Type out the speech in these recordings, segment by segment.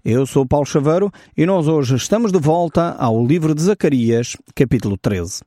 Eu sou Paulo Chaveiro e nós hoje estamos de volta ao livro de Zacarias, capítulo 13.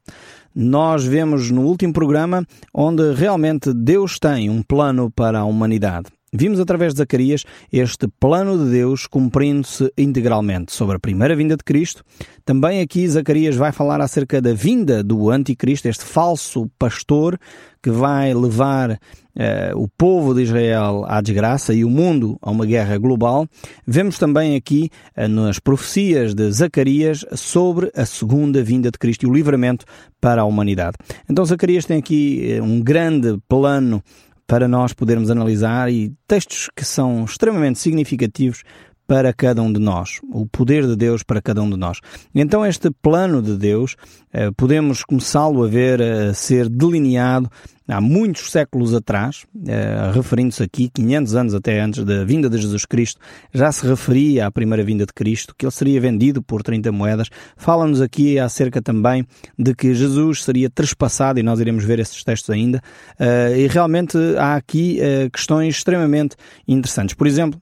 Nós vemos no último programa onde realmente Deus tem um plano para a humanidade. Vimos através de Zacarias este plano de Deus cumprindo-se integralmente sobre a primeira vinda de Cristo. Também aqui Zacarias vai falar acerca da vinda do anticristo, este falso pastor que vai levar o povo de Israel à desgraça e o mundo a uma guerra global. Vemos também aqui nas profecias de Zacarias sobre a segunda vinda de Cristo e o livramento para a humanidade. Então Zacarias tem aqui um grande plano para nós podermos analisar e textos que são extremamente significativos para cada um de nós, o poder de Deus para cada um de nós. Então este plano de Deus podemos começá-lo a ver a ser delineado há muitos séculos atrás, referindo-se aqui 500 anos até antes da vinda de Jesus Cristo, já se referia à primeira vinda de Cristo, que ele seria vendido por 30 moedas. Fala-nos aqui acerca também de que Jesus seria trespassado, e nós iremos ver esses textos ainda, e realmente há aqui questões extremamente interessantes. Por exemplo,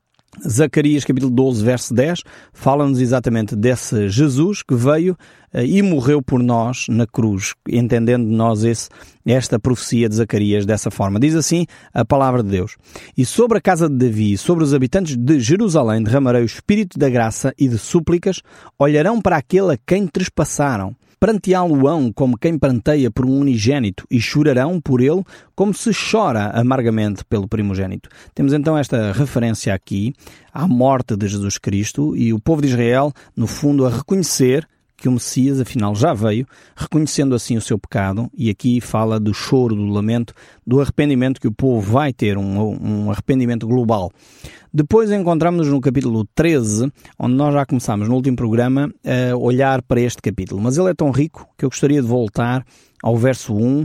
Zacarias capítulo 12, verso 10, fala-nos exatamente desse Jesus que veio e morreu por nós na cruz, entendendo nós esta profecia de Zacarias dessa forma. Diz assim a palavra de Deus: E sobre a casa de Davi e sobre os habitantes de Jerusalém derramarei o espírito da graça e de súplicas, olharão para aquele a quem trespassaram. Pranteá-lo-ão como quem pranteia por um unigênito e chorarão por ele como se chora amargamente pelo primogênito. Temos então esta referência aqui à morte de Jesus Cristo e o povo de Israel, no fundo, a reconhecer que o Messias, afinal, já veio, reconhecendo assim o seu pecado, e aqui fala do choro, do lamento, do arrependimento que o povo vai ter, um arrependimento global. Depois encontramos-nos no capítulo 13, onde nós já começámos no último programa a olhar para este capítulo, mas ele é tão rico que eu gostaria de voltar ao verso 1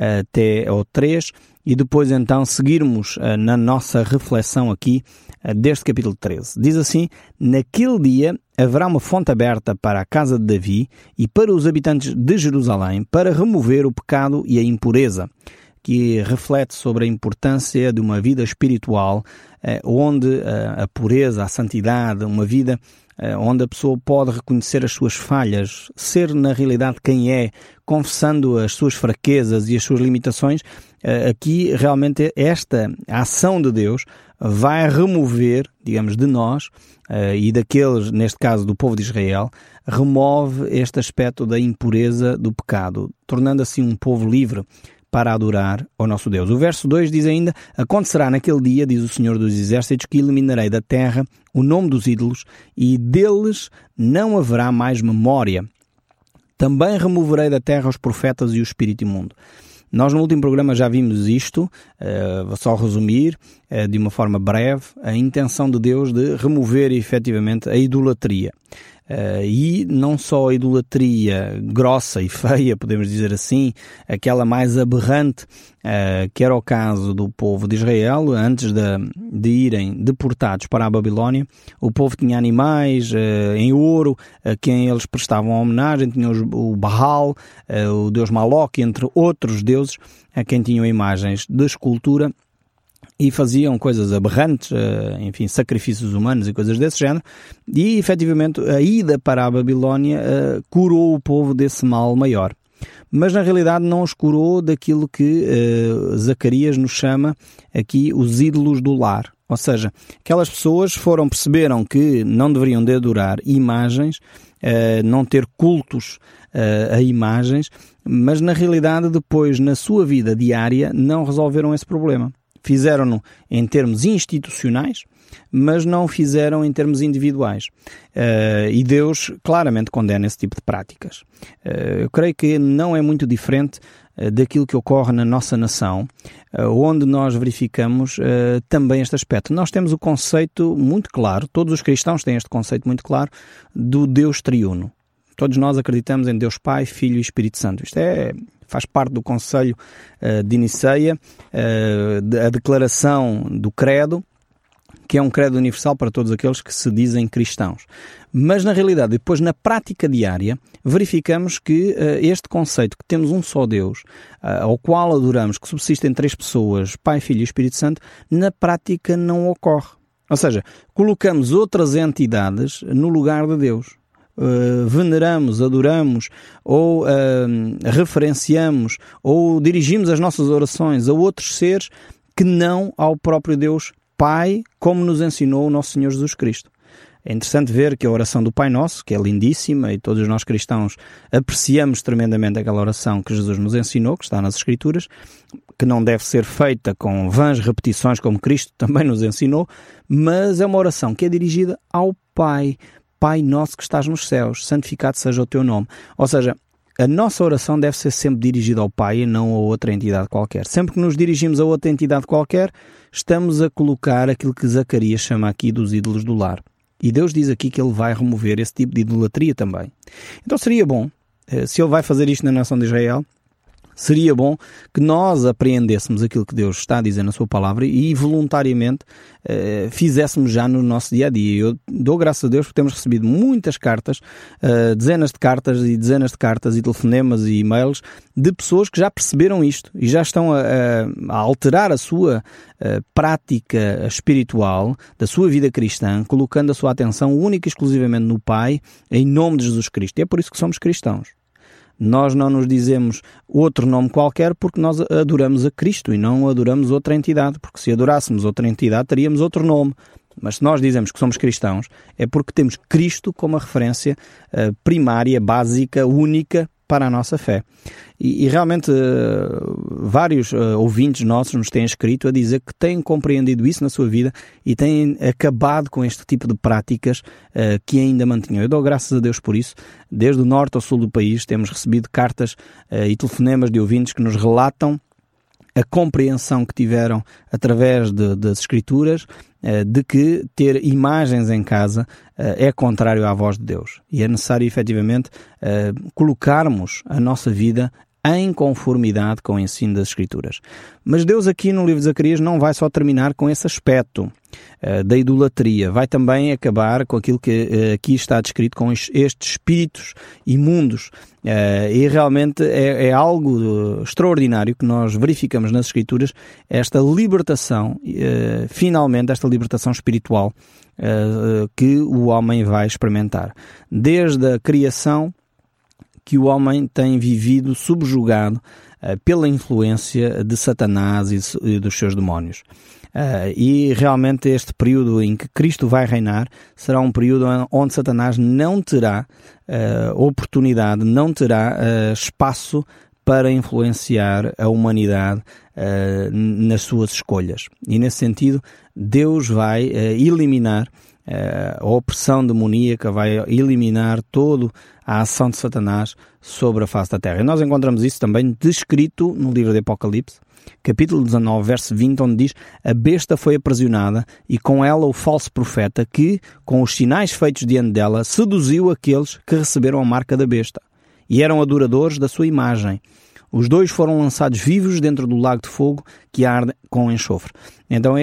até ao 3 e depois então seguirmos na nossa reflexão aqui deste capítulo 13. Diz assim: Naquele dia haverá uma fonte aberta para a casa de Davi e para os habitantes de Jerusalém para remover o pecado e a impureza, que reflete sobre a importância de uma vida espiritual onde a pureza, a santidade, uma vida onde a pessoa pode reconhecer as suas falhas, ser na realidade quem é, confessando as suas fraquezas e as suas limitações. Aqui realmente esta ação de Deus vai remover, digamos, de nós e daqueles, neste caso do povo de Israel, remove este aspecto da impureza do pecado, tornando assim um povo livre para adorar ao nosso Deus. O verso 2 diz ainda: Acontecerá naquele dia, diz o Senhor dos Exércitos, que eliminarei da terra o nome dos ídolos e deles não haverá mais memória. Também removerei da terra os profetas e o espírito imundo. Nós no último programa já vimos isto, vou só resumir de uma forma breve, a intenção de Deus de remover efetivamente a idolatria. E não só a idolatria grossa e feia, podemos dizer assim, aquela mais aberrante, que era o caso do povo de Israel, antes de irem deportados para a Babilónia. O povo tinha animais em ouro, a quem eles prestavam homenagem, tinham o Baal, o deus Moloque, entre outros deuses, a quem tinham imagens de escultura, e faziam coisas aberrantes, enfim, sacrifícios humanos e coisas desse género, e efetivamente a ida para a Babilónia curou o povo desse mal maior. Mas na realidade não os curou daquilo que Zacarias nos chama aqui os ídolos do lar. Ou seja, aquelas pessoas perceberam que não deveriam de adorar imagens, não ter cultos a imagens, mas na realidade depois na sua vida diária não resolveram esse problema. Fizeram-no em termos institucionais, mas não fizeram em termos individuais. E Deus claramente condena esse tipo de práticas. Eu creio que não é muito diferente daquilo que ocorre na nossa nação, onde nós verificamos também este aspecto. Nós temos o conceito muito claro, todos os cristãos têm este conceito muito claro, do Deus triuno. Todos nós acreditamos em Deus Pai, Filho e Espírito Santo. Isto faz parte do Conselho de Niceia, a declaração do credo, que é um credo universal para todos aqueles que se dizem cristãos. Mas, na realidade, depois na prática diária, verificamos que este conceito, que temos um só Deus, ao qual adoramos, que subsiste em três pessoas, Pai, Filho e Espírito Santo, na prática não ocorre. Ou seja, colocamos outras entidades no lugar de Deus. Veneramos, adoramos ou referenciamos ou dirigimos as nossas orações a outros seres que não ao próprio Deus Pai, como nos ensinou o nosso Senhor Jesus Cristo. É interessante ver que a oração do Pai Nosso, que é lindíssima e todos nós cristãos apreciamos tremendamente aquela oração que Jesus nos ensinou, que está nas Escrituras, que não deve ser feita com vãs repetições como Cristo também nos ensinou, mas é uma oração que é dirigida ao Pai. Pai nosso que estás nos céus, santificado seja o teu nome. Ou seja, a nossa oração deve ser sempre dirigida ao Pai e não a outra entidade qualquer. Sempre que nos dirigimos a outra entidade qualquer, estamos a colocar aquilo que Zacarias chama aqui dos ídolos do lar. E Deus diz aqui que Ele vai remover esse tipo de idolatria também. Então seria bom, se Ele vai fazer isto na nação de Israel, seria bom que nós apreendêssemos aquilo que Deus está a dizer na sua palavra e voluntariamente fizéssemos já no nosso dia a dia. Eu dou graças a Deus porque temos recebido muitas cartas, dezenas de cartas e telefonemas e e-mails de pessoas que já perceberam isto e já estão a alterar a sua prática espiritual da sua vida cristã, colocando a sua atenção única e exclusivamente no Pai, em nome de Jesus Cristo. E é por isso que somos cristãos. Nós não nos dizemos outro nome qualquer porque nós adoramos a Cristo e não adoramos outra entidade, porque se adorássemos outra entidade teríamos outro nome. Mas se nós dizemos que somos cristãos é porque temos Cristo como a referência primária, básica, única para a nossa fé. E realmente vários ouvintes nossos nos têm escrito a dizer que têm compreendido isso na sua vida e têm acabado com este tipo de práticas que ainda mantinham. Eu dou graças a Deus por isso. Desde o norte ao sul do país temos recebido cartas e telefonemas de ouvintes que nos relatam a compreensão que tiveram através das Escrituras de que ter imagens em casa é contrário à voz de Deus. E é necessário, efetivamente, colocarmos a nossa vida em conformidade com o ensino das Escrituras. Mas Deus aqui no livro de Zacarias não vai só terminar com esse aspecto da idolatria, vai também acabar com aquilo que aqui está descrito, com estes espíritos imundos. E realmente é algo extraordinário que nós verificamos nas Escrituras, esta libertação, finalmente esta libertação espiritual que o homem vai experimentar. Desde a criação, que o homem tem vivido subjugado pela influência de Satanás e dos seus demónios. E realmente este período em que Cristo vai reinar será um período onde Satanás não terá oportunidade, não terá espaço para influenciar a humanidade nas suas escolhas. E nesse sentido, Deus vai eliminar a opressão demoníaca, vai eliminar toda a ação de Satanás sobre a face da terra. E nós encontramos isso também descrito no livro de Apocalipse, capítulo 19, verso 20, onde diz: a besta foi aprisionada e com ela o falso profeta que, com os sinais feitos diante dela, seduziu aqueles que receberam a marca da besta e eram adoradores da sua imagem. Os dois foram lançados vivos dentro do lago de fogo que arde com enxofre. Então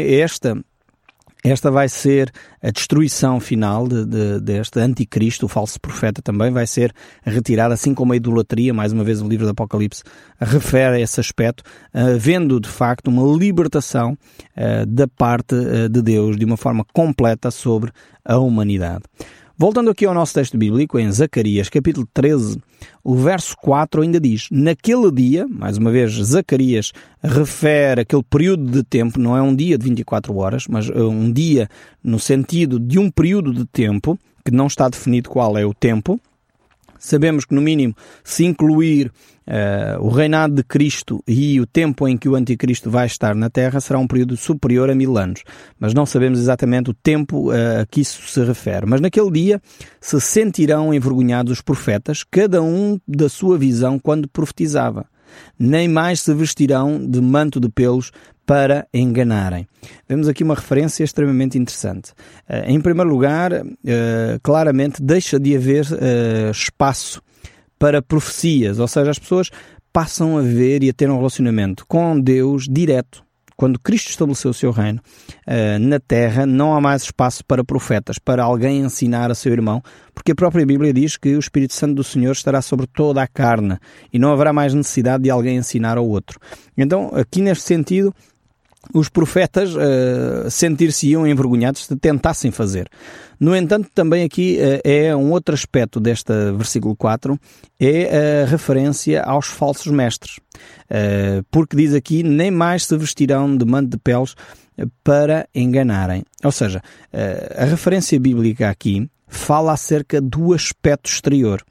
esta vai ser a destruição final deste anticristo, o falso profeta também vai ser retirado, assim como a idolatria. Mais uma vez o livro do Apocalipse refere a esse aspecto, havendo de facto uma libertação da parte de Deus de uma forma completa sobre a humanidade. Voltando aqui ao nosso texto bíblico, em Zacarias, capítulo 13, o verso 4 ainda diz: naquele dia, mais uma vez Zacarias refere aquele período de tempo, não é um dia de 24 horas, mas um dia no sentido de um período de tempo, que não está definido qual é o tempo. Sabemos que, no mínimo, se incluir o reinado de Cristo e o tempo em que o anticristo vai estar na Terra, será um período superior a 1000 anos. Mas não sabemos exatamente o tempo a que isso se refere. Mas naquele dia se sentirão envergonhados os profetas, cada um da sua visão quando profetizava. Nem mais se vestirão de manto de pelos para enganarem. Vemos aqui uma referência extremamente interessante. Em primeiro lugar, claramente deixa de haver espaço para profecias, ou seja, as pessoas passam a ver e a ter um relacionamento com Deus direto. Quando Cristo estabeleceu o seu reino na terra, não há mais espaço para profetas, para alguém ensinar a seu irmão, porque a própria Bíblia diz que o Espírito Santo do Senhor estará sobre toda a carne e não haverá mais necessidade de alguém ensinar ao outro. Então, aqui neste sentido, os profetas sentir-se-iam envergonhados se tentassem fazer. No entanto, também aqui é um outro aspecto deste versículo 4, é a referência aos falsos mestres. Porque diz aqui, nem mais se vestirão de manto de peles para enganarem. Ou seja, a referência bíblica aqui fala acerca do aspecto exterior.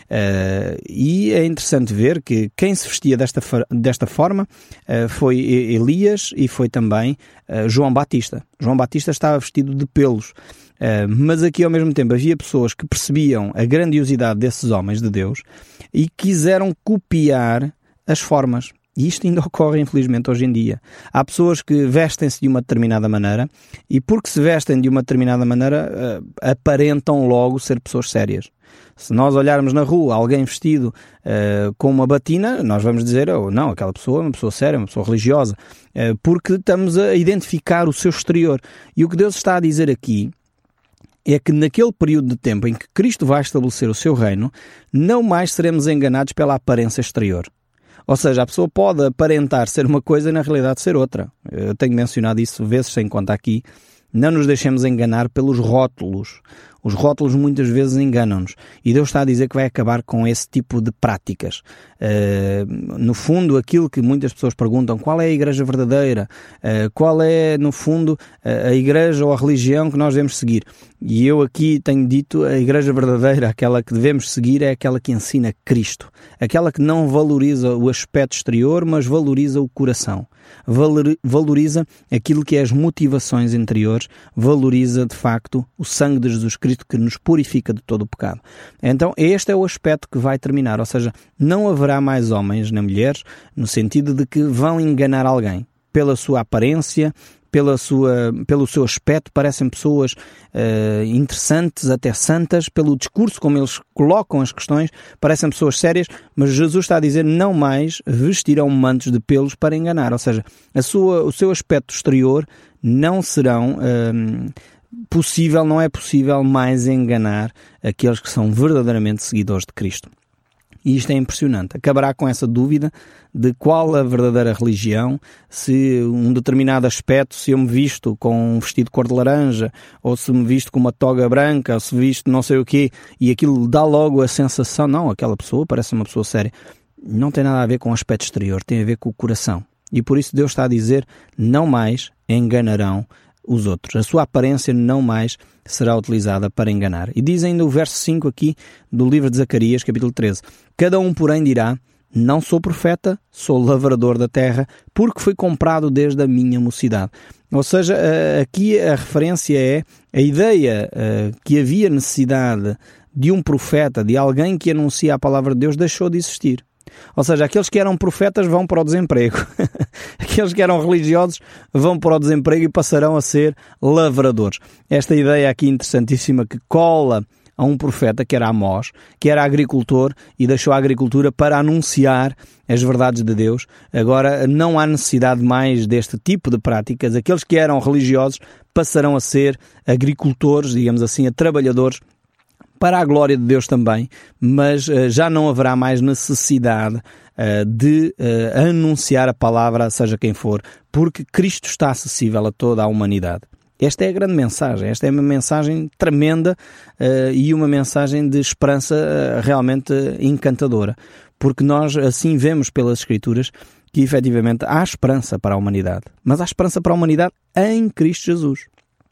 E é interessante ver que quem se vestia desta forma foi Elias e foi também João Batista. João Batista estava vestido de pelos. Mas aqui ao mesmo tempo havia pessoas que percebiam a grandiosidade desses homens de Deus e quiseram copiar as formas. E isto ainda ocorre, infelizmente, hoje em dia. Há pessoas que vestem-se de uma determinada maneira e porque se vestem de uma determinada maneira aparentam logo ser pessoas sérias. Se nós olharmos na rua alguém vestido com uma batina, nós vamos dizer, oh, não, aquela pessoa é uma pessoa séria, uma pessoa religiosa, porque estamos a identificar o seu exterior. E o que Deus está a dizer aqui é que naquele período de tempo em que Cristo vai estabelecer o seu reino, não mais seremos enganados pela aparência exterior. Ou seja, a pessoa pode aparentar ser uma coisa e na realidade ser outra. Eu tenho mencionado isso vezes sem conta aqui. Não nos deixemos enganar pelos rótulos. Os rótulos muitas vezes enganam-nos. E Deus está a dizer que vai acabar com esse tipo de práticas. No fundo, aquilo que muitas pessoas perguntam, qual é a igreja verdadeira? Qual é, no fundo, a igreja ou a religião que nós devemos seguir? E eu aqui tenho dito, a igreja verdadeira, aquela que devemos seguir, é aquela que ensina Cristo. Aquela que não valoriza o aspecto exterior, mas valoriza o coração. Valoriza aquilo que é as motivações interiores, valoriza de facto o sangue de Jesus Cristo que nos purifica de todo o pecado. Então este é o aspecto que vai terminar, ou seja, não haverá mais homens nem mulheres no sentido de que vão enganar alguém pela sua aparência, pelo seu aspecto, parecem pessoas interessantes, até santas, pelo discurso como eles colocam as questões, parecem pessoas sérias, mas Jesus está a dizer não mais vestirão mantos de pelos para enganar, ou seja, o seu aspecto exterior não serão não é possível mais enganar aqueles que são verdadeiramente seguidores de Cristo. E isto é impressionante. Acabará com essa dúvida de qual a verdadeira religião, se um determinado aspecto, se eu me visto com um vestido de cor de laranja, ou se me visto com uma toga branca, ou se visto não sei o quê, e aquilo dá logo a sensação, não, aquela pessoa parece uma pessoa séria. Não tem nada a ver com o aspecto exterior, tem a ver com o coração. E por isso Deus está a dizer, não mais enganarão os outros. A sua aparência não mais será utilizada para enganar. E diz ainda o verso 5 aqui do livro de Zacarias, capítulo 13. Cada um, porém, dirá, não sou profeta, sou lavrador da terra, porque fui comprado desde a minha mocidade. Ou seja, aqui a referência é a ideia que havia necessidade de um profeta, de alguém que anuncia a palavra de Deus, deixou de existir. Ou seja, aqueles que eram profetas vão para o desemprego. Aqueles que eram religiosos vão para o desemprego e passarão a ser lavradores. Esta ideia aqui interessantíssima que cola a um profeta que era Amós, que era agricultor e deixou a agricultura para anunciar as verdades de Deus. Agora não há necessidade mais deste tipo de práticas. Aqueles que eram religiosos passarão a ser agricultores, digamos assim, a trabalhadores para a glória de Deus também, mas já não haverá mais necessidade de anunciar a palavra, seja quem for, porque Cristo está acessível a toda a humanidade. Esta é a grande mensagem, esta é uma mensagem tremenda e uma mensagem de esperança realmente encantadora, porque nós assim vemos pelas Escrituras que efetivamente há esperança para a humanidade, mas há esperança para a humanidade em Cristo Jesus.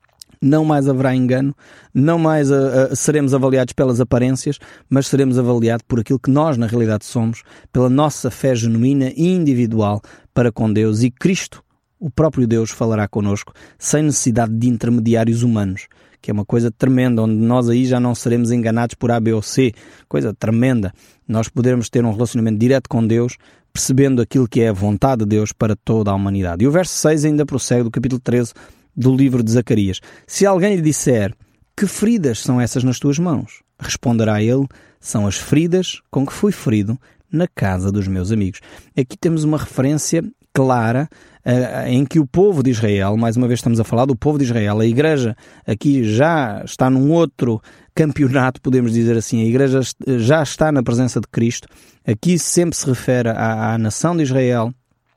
Não mais haverá engano, não mais seremos avaliados pelas aparências, mas seremos avaliados por aquilo que nós na realidade somos, pela nossa fé genuína e individual para com Deus. E Cristo, o próprio Deus, falará connosco sem necessidade de intermediários humanos, que é uma coisa tremenda, onde nós aí já não seremos enganados por A, B ou C, coisa tremenda. Nós podermos ter um relacionamento direto com Deus, percebendo aquilo que é a vontade de Deus para toda a humanidade. E o verso 6 ainda prossegue do capítulo 13 do livro de Zacarias. Se alguém lhe disser, que feridas são essas nas tuas mãos? Responderá ele, são as feridas com que fui ferido na casa dos meus amigos. Aqui temos uma referência clara em que o povo de Israel, mais uma vez estamos a falar do povo de Israel, a igreja aqui já está num outro campeonato, podemos dizer assim, a igreja já está na presença de Cristo. Aqui sempre se refere à nação de Israel.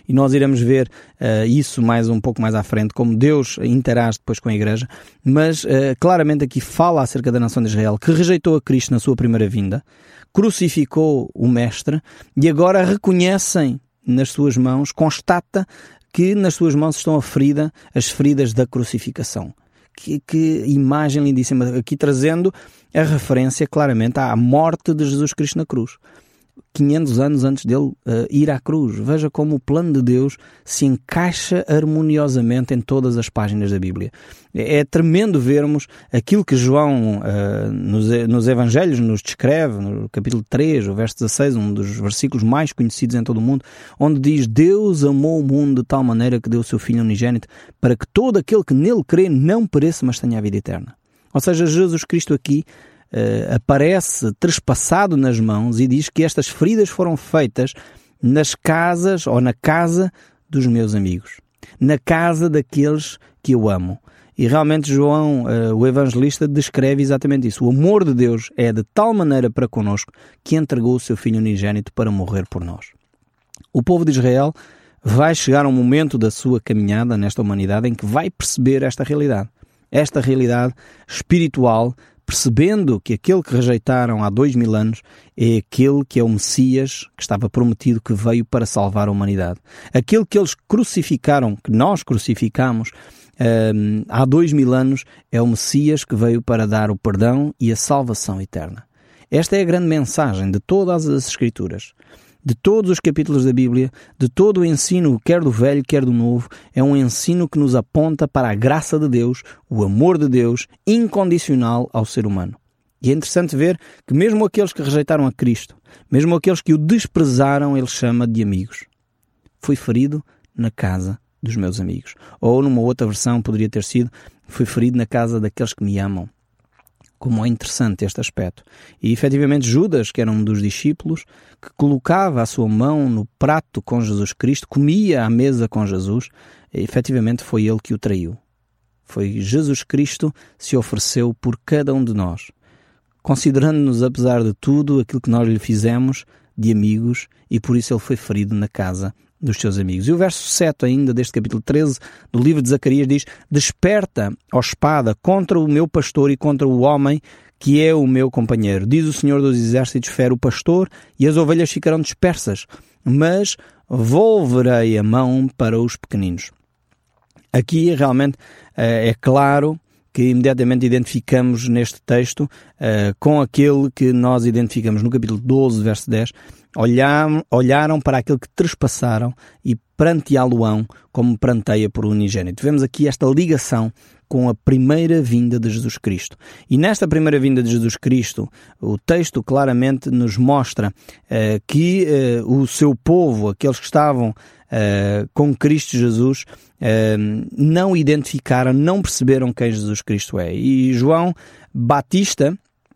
e nós iremos ver isso um pouco mais à frente, como Deus interage depois com a Igreja, mas claramente aqui fala acerca da nação de Israel, que rejeitou a Cristo na sua primeira vinda, crucificou o Mestre, e agora reconhecem nas suas mãos, constata que nas suas mãos estão as feridas da crucificação. Que imagem lindíssima, aqui trazendo a referência claramente à morte de Jesus Cristo na cruz. 500 anos antes dele ir à cruz. Veja como o plano de Deus se encaixa harmoniosamente em todas as páginas da Bíblia. É tremendo vermos aquilo que João nos Evangelhos nos descreve, no capítulo 3, o verso 16, um dos versículos mais conhecidos em todo o mundo, onde diz: Deus amou o mundo de tal maneira que deu o seu Filho unigênito para que todo aquele que nele crê não pereça, mas tenha a vida eterna. Ou seja, Jesus Cristo aqui aparece trespassado nas mãos e diz que estas feridas foram feitas nas casas ou na casa dos meus amigos, na casa daqueles que eu amo. E realmente João, o evangelista, descreve exatamente isso. O amor de Deus é de tal maneira para connosco que entregou o seu Filho unigênito para morrer por nós. O povo de Israel vai chegar a um momento da sua caminhada nesta humanidade em que vai perceber esta realidade espiritual, percebendo que aquele que rejeitaram há 2000 anos é aquele que é o Messias que estava prometido, que veio para salvar a humanidade. Aquele que eles crucificaram, que nós crucificamos há 2000 anos, é o Messias que veio para dar o perdão e a salvação eterna. Esta é a grande mensagem de todas as Escrituras. De todos os capítulos da Bíblia, de todo o ensino, quer do Velho, quer do Novo, é um ensino que nos aponta para a graça de Deus, o amor de Deus, incondicional ao ser humano. E é interessante ver que mesmo aqueles que rejeitaram a Cristo, mesmo aqueles que o desprezaram, ele chama de amigos. Fui ferido na casa dos meus amigos. Ou numa outra versão poderia ter sido: fui ferido na casa daqueles que me amam. Como é interessante este aspecto. E efetivamente Judas, que era um dos discípulos, que colocava a sua mão no prato com Jesus Cristo, comia à mesa com Jesus, efetivamente foi ele que o traiu. Foi Jesus Cristo que se ofereceu por cada um de nós, considerando-nos, apesar de tudo, aquilo que nós lhe fizemos, de amigos, e por isso ele foi ferido na casa dos seus amigos. E o verso 7 ainda deste capítulo 13 do livro de Zacarias diz: desperta, ó espada, contra o meu pastor e contra o homem que é o meu companheiro. Diz o Senhor dos Exércitos: fere o pastor e as ovelhas ficarão dispersas, mas volverei a mão para os pequeninos. Aqui realmente é claro que imediatamente identificamos neste texto com aquele que nós identificamos no capítulo 12, verso 10. Olharam para aquele que trespassaram e pranteá-lo-ão como pranteia por unigênito. Vemos aqui esta ligação com a primeira vinda de Jesus Cristo. E nesta primeira vinda de Jesus Cristo, o texto claramente nos mostra que o seu povo, aqueles que estavam com Cristo Jesus, não identificaram, não perceberam quem Jesus Cristo é. E João Batista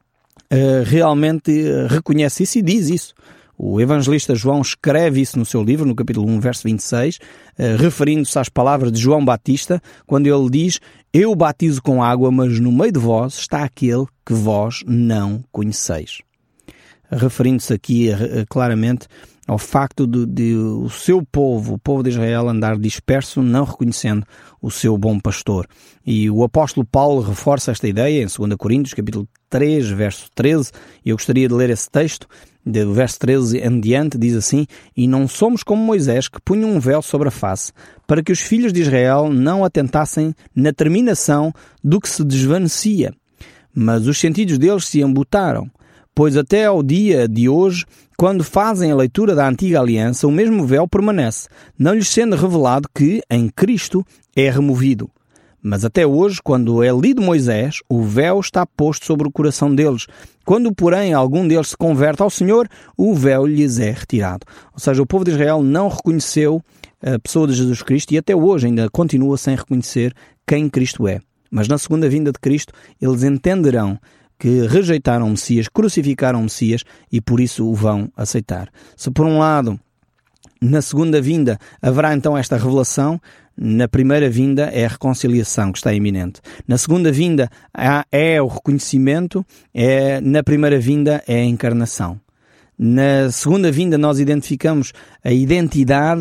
realmente reconhece isso e diz isso. O evangelista João escreve isso no seu livro, no capítulo 1, verso 26, referindo-se às palavras de João Batista, quando ele diz: eu batizo com água, mas no meio de vós está aquele que vós não conheceis. Referindo-se aqui claramente ao facto de o seu povo, o povo de Israel, andar disperso, não reconhecendo o seu bom pastor. E o apóstolo Paulo reforça esta ideia em 2 Coríntios, capítulo 3, verso 13, e eu gostaria de ler esse texto. Do verso 13 em diante, diz assim: e não somos como Moisés, que punha um véu sobre a face, para que os filhos de Israel não atentassem na terminação do que se desvanecia. Mas os sentidos deles se embutaram, pois até ao dia de hoje, quando fazem a leitura da antiga aliança, o mesmo véu permanece, não lhes sendo revelado que, em Cristo, é removido. Mas até hoje, quando é lido Moisés, o véu está posto sobre o coração deles. Quando, porém, algum deles se converte ao Senhor, o véu lhes é retirado. Ou seja, o povo de Israel não reconheceu a pessoa de Jesus Cristo e até hoje ainda continua sem reconhecer quem Cristo é. Mas na segunda vinda de Cristo, eles entenderão que rejeitaram o Messias, crucificaram o Messias e por isso o vão aceitar. Se por um lado, na segunda vinda, haverá então esta revelação, na primeira vinda é a reconciliação que está iminente. Na segunda vinda é o reconhecimento, na primeira vinda é a encarnação. Na segunda vinda nós identificamos a identidade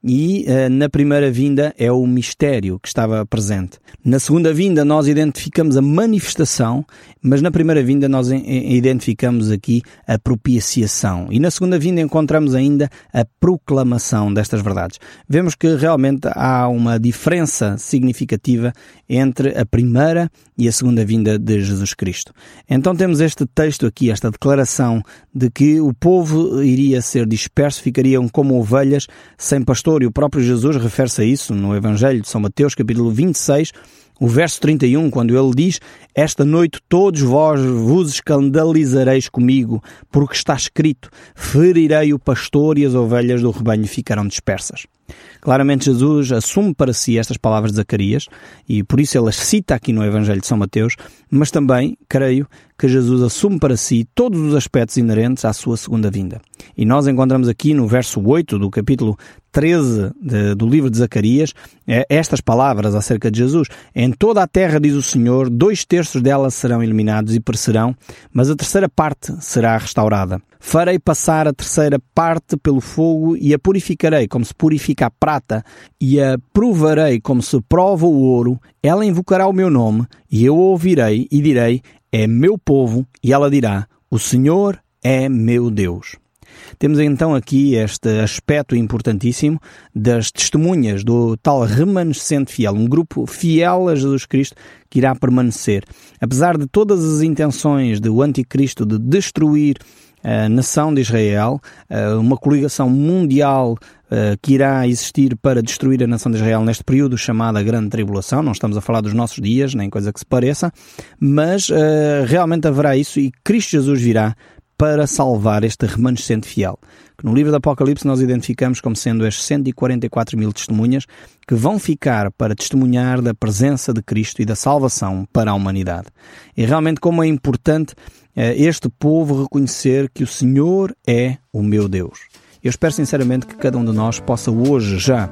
e na primeira vinda é o mistério que estava presente. Na segunda vinda nós identificamos a manifestação, mas na primeira vinda nós identificamos aqui a propiciação. E na segunda vinda encontramos ainda a proclamação destas verdades. Vemos que realmente há uma diferença significativa entre a primeira e a segunda vinda de Jesus Cristo. Então temos este texto aqui, esta declaração de que o povo iria ser disperso, ficariam como ovelhas sem pastor, e o próprio Jesus refere-se a isso no Evangelho de São Mateus, capítulo 26, o verso 31, quando ele diz: esta noite todos vós vos escandalizareis comigo, porque está escrito, ferirei o pastor e as ovelhas do rebanho ficarão dispersas. Claramente Jesus assume para si estas palavras de Zacarias e por isso ele as cita aqui no Evangelho de São Mateus, mas também creio que Jesus assume para si todos os aspectos inerentes à sua segunda vinda. E nós encontramos aqui no verso 8 do capítulo 13 do livro de Zacarias estas palavras acerca de Jesus. Em toda a terra, diz o Senhor, 2/3 dela serão eliminados e perecerão, mas a terceira parte será restaurada. Farei passar a terceira parte pelo fogo e a purificarei como se purifica a prata e a provarei como se prova o ouro. Ela invocará o meu nome e eu a ouvirei e direi, é meu povo, e ela dirá, o Senhor é meu Deus. Temos então aqui este aspecto importantíssimo das testemunhas do tal remanescente fiel, um grupo fiel a Jesus Cristo que irá permanecer. Apesar de todas as intenções do anticristo de destruir a nação de Israel, uma coligação mundial que irá existir para destruir a nação de Israel neste período chamado a Grande Tribulação. Não estamos a falar dos nossos dias, nem coisa que se pareça, mas realmente haverá isso e Cristo Jesus virá para salvar este remanescente fiel, que no livro do Apocalipse nós identificamos como sendo as 144.000 testemunhas que vão ficar para testemunhar da presença de Cristo e da salvação para a humanidade. E realmente como é importante este povo reconhecer que o Senhor é o meu Deus. Eu espero sinceramente que cada um de nós possa hoje já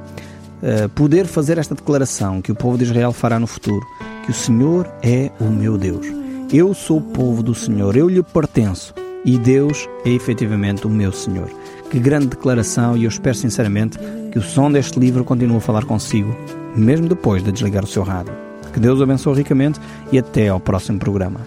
poder fazer esta declaração que o povo de Israel fará no futuro, que o Senhor é o meu Deus. Eu sou o povo do Senhor, eu lhe pertenço. E Deus é efetivamente o meu Senhor. Que grande declaração, e eu espero sinceramente que o som deste livro continue a falar consigo, mesmo depois de desligar o seu rádio. Que Deus o abençoe ricamente e até ao próximo programa.